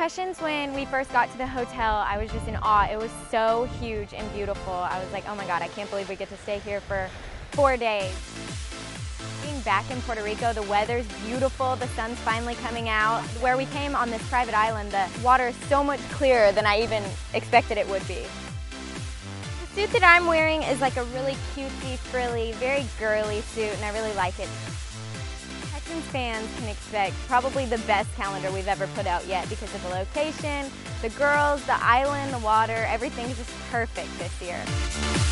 impressions when we first got to the hotel, I was just in awe. It was so huge and beautiful. I was like, oh my God, I can't believe we get to stay here for 4 days. Being back in Puerto Rico, the weather's beautiful, the sun's finally coming out. Where we came on this private island, the water is so much clearer than I even expected it would be. The suit that I'm wearing is like a really cutesy, frilly, very girly suit, and I really like it. Texans fans can expect probably the best calendar we've ever put out yet because of the location, the girls, the island, the water, everything's just perfect this year.